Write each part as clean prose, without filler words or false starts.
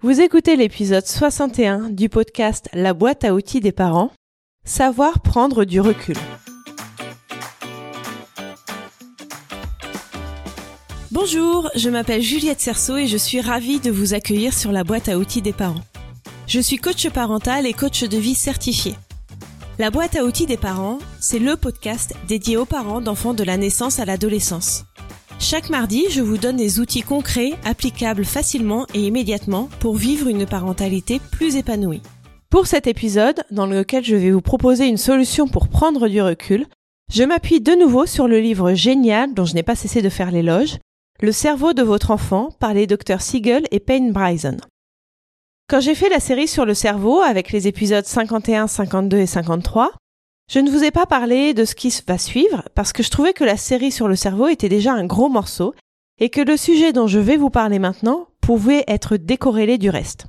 Vous écoutez l'épisode 61 du podcast La boîte à outils des parents, savoir prendre du recul. Bonjour, je m'appelle Juliette Cerceau et je suis ravie de vous accueillir sur la boîte à outils des parents. Je suis coach parental et coach de vie certifié. La boîte à outils des parents, c'est le podcast dédié aux parents d'enfants de la naissance à l'adolescence. Chaque mardi, je vous donne des outils concrets, applicables facilement et immédiatement pour vivre une parentalité plus épanouie. Pour cet épisode, dans lequel je vais vous proposer une solution pour prendre du recul, je m'appuie de nouveau sur le livre génial dont je n'ai pas cessé de faire l'éloge, Le cerveau de votre enfant par les Dr Siegel et Payne Bryson. Quand j'ai fait la série sur le cerveau avec les épisodes 51, 52 et 53, je ne vous ai pas parlé de ce qui va suivre parce que je trouvais que la série sur le cerveau était déjà un gros morceau et que le sujet dont je vais vous parler maintenant pouvait être décorrélé du reste.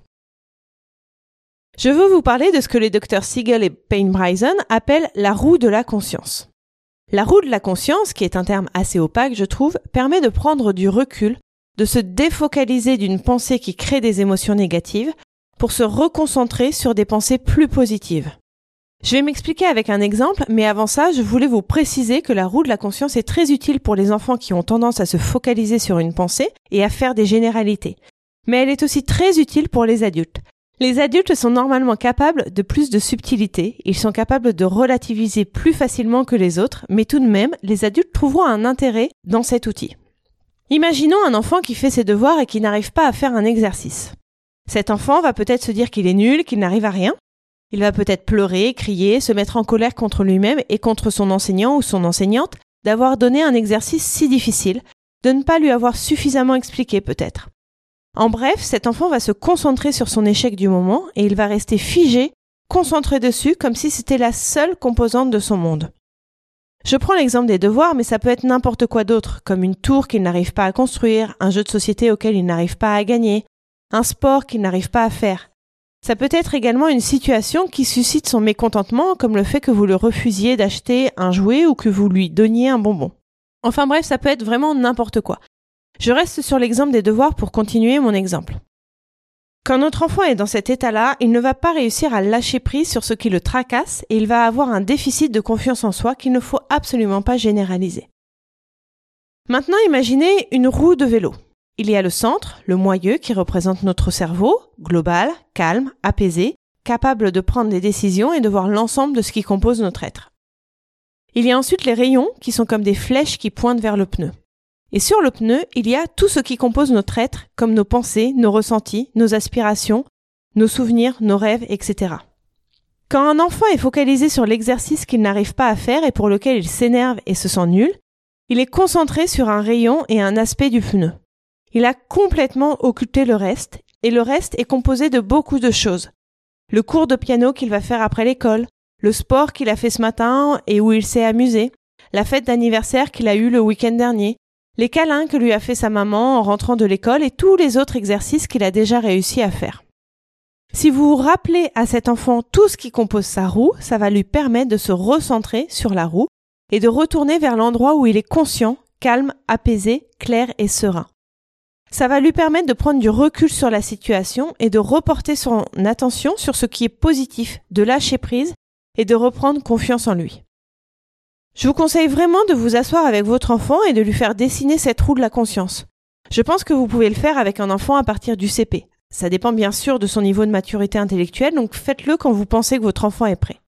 Je veux vous parler de ce que les Dr Siegel et Payne Bryson appellent la roue de la conscience. La roue de la conscience, qui est un terme assez opaque je trouve, permet de prendre du recul, de se défocaliser d'une pensée qui crée des émotions négatives pour se reconcentrer sur des pensées plus positives. Je vais m'expliquer avec un exemple, mais avant ça, je voulais vous préciser que la roue de la conscience est très utile pour les enfants qui ont tendance à se focaliser sur une pensée et à faire des généralités. Mais elle est aussi très utile pour les adultes. Les adultes sont normalement capables de plus de subtilité, ils sont capables de relativiser plus facilement que les autres, mais tout de même, les adultes trouveront un intérêt dans cet outil. Imaginons un enfant qui fait ses devoirs et qui n'arrive pas à faire un exercice. Cet enfant va peut-être se dire qu'il est nul, qu'il n'arrive à rien. Il va peut-être pleurer, crier, se mettre en colère contre lui-même et contre son enseignant ou son enseignante d'avoir donné un exercice si difficile, de ne pas lui avoir suffisamment expliqué peut-être. En bref, cet enfant va se concentrer sur son échec du moment et il va rester figé, concentré dessus comme si c'était la seule composante de son monde. Je prends l'exemple des devoirs, mais ça peut être n'importe quoi d'autre, comme une tour qu'il n'arrive pas à construire, un jeu de société auquel il n'arrive pas à gagner, un sport qu'il n'arrive pas à faire. Ça peut être également une situation qui suscite son mécontentement, comme le fait que vous le refusiez d'acheter un jouet ou que vous lui donniez un bonbon. Enfin bref, ça peut être vraiment n'importe quoi. Je reste sur l'exemple des devoirs pour continuer mon exemple. Quand notre enfant est dans cet état-là, il ne va pas réussir à lâcher prise sur ce qui le tracasse et il va avoir un déficit de confiance en soi qu'il ne faut absolument pas généraliser. Maintenant, imaginez une roue de vélo. Il y a le centre, le moyeu qui représente notre cerveau, global, calme, apaisé, capable de prendre des décisions et de voir l'ensemble de ce qui compose notre être. Il y a ensuite les rayons qui sont comme des flèches qui pointent vers le pneu. Et sur le pneu, il y a tout ce qui compose notre être, comme nos pensées, nos ressentis, nos aspirations, nos souvenirs, nos rêves, etc. Quand un enfant est focalisé sur l'exercice qu'il n'arrive pas à faire et pour lequel il s'énerve et se sent nul, il est concentré sur un rayon et un aspect du pneu. Il a complètement occulté le reste, et le reste est composé de beaucoup de choses. Le cours de piano qu'il va faire après l'école, le sport qu'il a fait ce matin et où il s'est amusé, la fête d'anniversaire qu'il a eue le week-end dernier, les câlins que lui a fait sa maman en rentrant de l'école et tous les autres exercices qu'il a déjà réussi à faire. Si vous vous rappelez à cet enfant tout ce qui compose sa roue, ça va lui permettre de se recentrer sur la roue et de retourner vers l'endroit où il est conscient, calme, apaisé, clair et serein. Ça va lui permettre de prendre du recul sur la situation et de reporter son attention sur ce qui est positif, de lâcher prise et de reprendre confiance en lui. Je vous conseille vraiment de vous asseoir avec votre enfant et de lui faire dessiner cette roue de la conscience. Je pense que vous pouvez le faire avec un enfant à partir du CP. Ça dépend bien sûr de son niveau de maturité intellectuelle, donc faites-le quand vous pensez que votre enfant est prêt.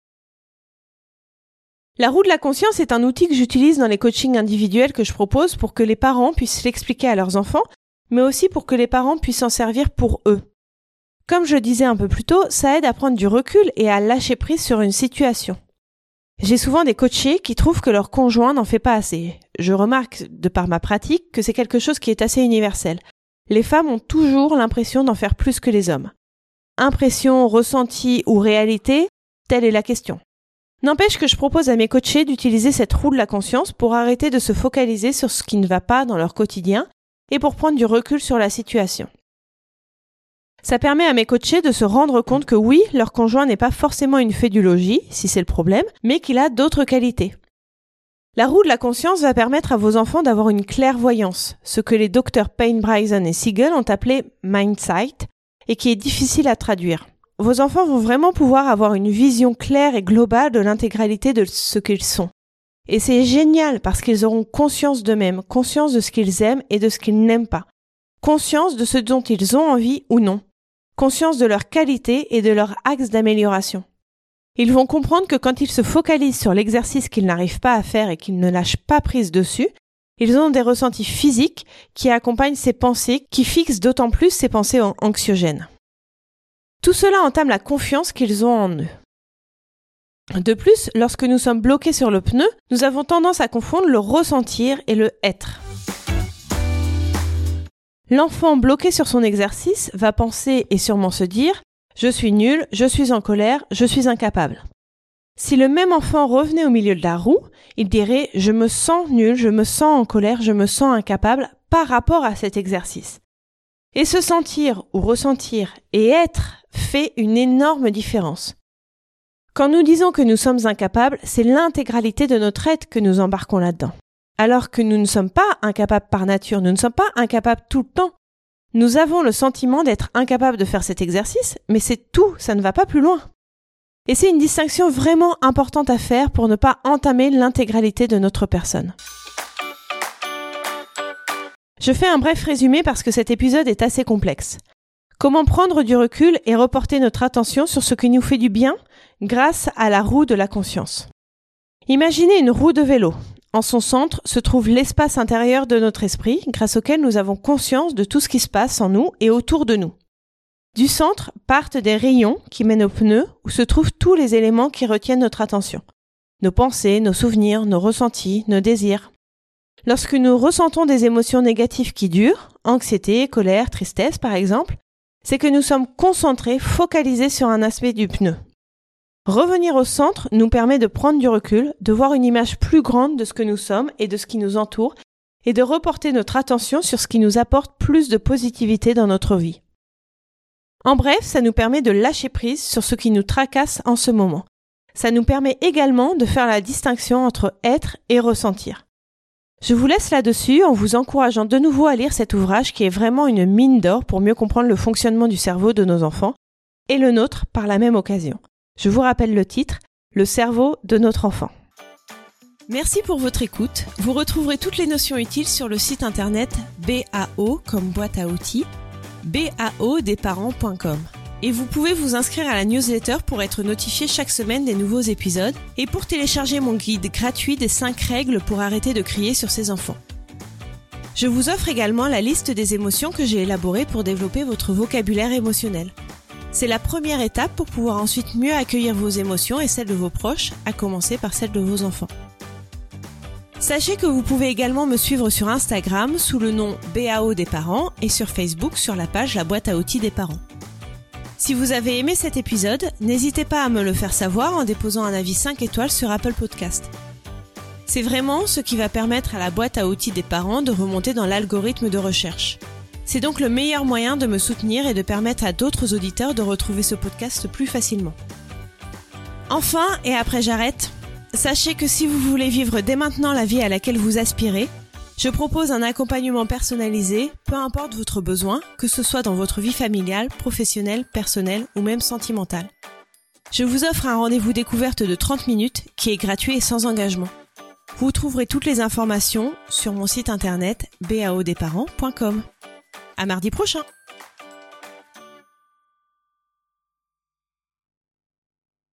La roue de la conscience est un outil que j'utilise dans les coachings individuels que je propose pour que les parents puissent l'expliquer à leurs enfants, mais aussi pour que les parents puissent s'en servir pour eux. Comme je le disais un peu plus tôt, ça aide à prendre du recul et à lâcher prise sur une situation. J'ai souvent des coachés qui trouvent que leur conjoint n'en fait pas assez. Je remarque, de par ma pratique, que c'est quelque chose qui est assez universel. Les femmes ont toujours l'impression d'en faire plus que les hommes. Impression, ressenti ou réalité, telle est la question. N'empêche que je propose à mes coachés d'utiliser cette roue de la conscience pour arrêter de se focaliser sur ce qui ne va pas dans leur quotidien et pour prendre du recul sur la situation. Ça permet à mes coachés de se rendre compte que oui, leur conjoint n'est pas forcément une fée du logis, si c'est le problème, mais qu'il a d'autres qualités. La roue de la conscience va permettre à vos enfants d'avoir une clairvoyance, ce que les docteurs Payne Bryson et Siegel ont appelé mindsight, et qui est difficile à traduire. Vos enfants vont vraiment pouvoir avoir une vision claire et globale de l'intégralité de ce qu'ils sont. Et c'est génial parce qu'ils auront conscience d'eux-mêmes, conscience de ce qu'ils aiment et de ce qu'ils n'aiment pas, conscience de ce dont ils ont envie ou non, conscience de leurs qualités et de leurs axes d'amélioration. Ils vont comprendre que quand ils se focalisent sur l'exercice qu'ils n'arrivent pas à faire et qu'ils ne lâchent pas prise dessus, ils ont des ressentis physiques qui accompagnent ces pensées, qui fixent d'autant plus ces pensées anxiogènes. Tout cela entame la confiance qu'ils ont en eux. De plus, lorsque nous sommes bloqués sur le pneu, nous avons tendance à confondre le ressentir et le être. L'enfant bloqué sur son exercice va penser et sûrement se dire « Je suis nul, je suis en colère, je suis incapable ». Si le même enfant revenait au milieu de la roue, il dirait « Je me sens nul, je me sens en colère, je me sens incapable » par rapport à cet exercice. Et se sentir ou ressentir et être fait une énorme différence. Quand nous disons que nous sommes incapables, c'est l'intégralité de notre être que nous embarquons là-dedans. Alors que nous ne sommes pas incapables par nature, nous ne sommes pas incapables tout le temps. Nous avons le sentiment d'être incapables de faire cet exercice, mais c'est tout, ça ne va pas plus loin. Et c'est une distinction vraiment importante à faire pour ne pas entamer l'intégralité de notre personne. Je fais un bref résumé parce que cet épisode est assez complexe. Comment prendre du recul et reporter notre attention sur ce qui nous fait du bien grâce à la roue de la conscience. Imaginez une roue de vélo. En son centre se trouve l'espace intérieur de notre esprit, grâce auquel nous avons conscience de tout ce qui se passe en nous et autour de nous. Du centre partent des rayons qui mènent aux pneus où se trouvent tous les éléments qui retiennent notre attention. Nos pensées, nos souvenirs, nos ressentis, nos désirs. Lorsque nous ressentons des émotions négatives qui durent, anxiété, colère, tristesse par exemple, c'est que nous sommes concentrés, focalisés sur un aspect du pneu. Revenir au centre nous permet de prendre du recul, de voir une image plus grande de ce que nous sommes et de ce qui nous entoure, et de reporter notre attention sur ce qui nous apporte plus de positivité dans notre vie. En bref, ça nous permet de lâcher prise sur ce qui nous tracasse en ce moment. Ça nous permet également de faire la distinction entre être et ressentir. Je vous laisse là-dessus en vous encourageant de nouveau à lire cet ouvrage qui est vraiment une mine d'or pour mieux comprendre le fonctionnement du cerveau de nos enfants et le nôtre par la même occasion. Je vous rappelle le titre, Le cerveau de notre enfant. Merci pour votre écoute. Vous retrouverez toutes les notions utiles sur le site internet BAO comme boîte à outils, baodesparents.com. Et vous pouvez vous inscrire à la newsletter pour être notifié chaque semaine des nouveaux épisodes et pour télécharger mon guide gratuit des 5 règles pour arrêter de crier sur ses enfants. Je vous offre également la liste des émotions que j'ai élaborées pour développer votre vocabulaire émotionnel. C'est la première étape pour pouvoir ensuite mieux accueillir vos émotions et celles de vos proches, à commencer par celles de vos enfants. Sachez que vous pouvez également me suivre sur Instagram sous le nom BAO des parents et sur Facebook sur la page La boîte à outils des parents. Si vous avez aimé cet épisode, n'hésitez pas à me le faire savoir en déposant un avis 5 étoiles sur Apple Podcast. C'est vraiment ce qui va permettre à la boîte à outils des parents de remonter dans l'algorithme de recherche. C'est donc le meilleur moyen de me soutenir et de permettre à d'autres auditeurs de retrouver ce podcast plus facilement. Enfin, et après j'arrête, sachez que si vous voulez vivre dès maintenant la vie à laquelle vous aspirez, je propose un accompagnement personnalisé, peu importe votre besoin, que ce soit dans votre vie familiale, professionnelle, personnelle ou même sentimentale. Je vous offre un rendez-vous découverte de 30 minutes qui est gratuit et sans engagement. Vous trouverez toutes les informations sur mon site internet baodesparents.com. À mardi prochain!